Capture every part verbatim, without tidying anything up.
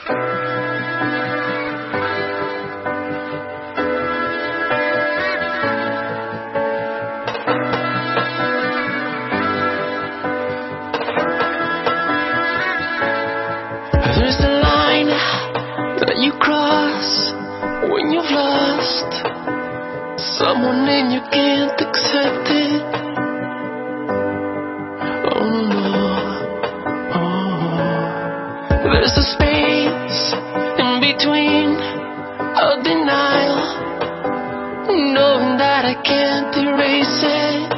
There's a line that you cross when you've lost someone and you can't accept it. Oh no, oh. There's a space in between a denial, knowing that I can't erase it,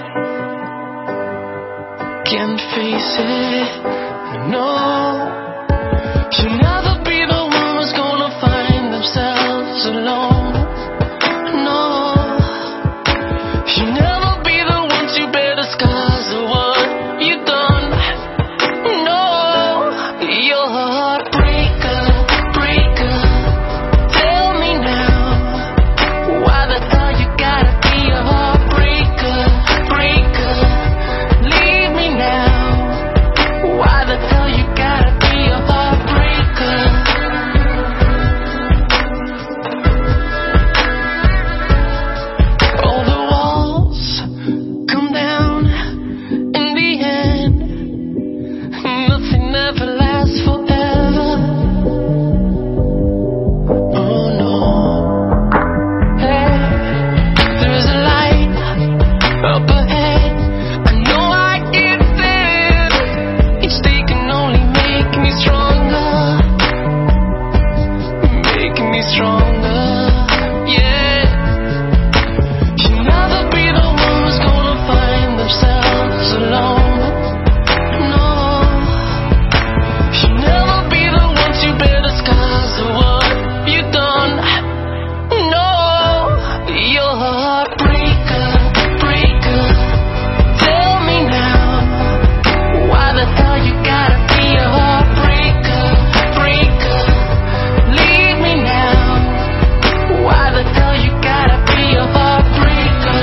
can't face it, no. You'll never be the one who's gonna find themselves alone. No, you'll never be the one to bear the scars of what you've done. No, you're a heartbreaker, breaker. Tell me now, why the hell you gotta be a heartbreaker, breaker? Leave me now, why the hell you gotta be a heartbreaker? All the walls come down in the end. Nothing ever lasts forever. Oh no. Hey, there's a light up ahead. I know I get there. Each day can only make me stronger, make me stronger. Yeah. You'll never be the one who's gonna find themselves alone. No, you'll never be the one to bear the scars of what you've done. No, you're a heartbreaker, breaker. Tell me now, why the hell you gotta be a heartbreaker, breaker? Leave me now, why the hell you gotta be a heartbreaker?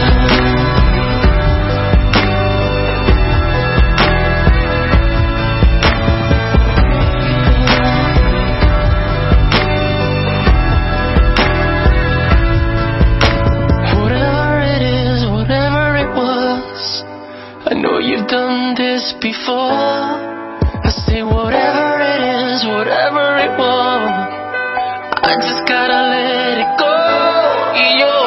Whatever it is, whatever it was, I know you've done this before. I say whatever it is, whatever it was, I just gotta let it go. You're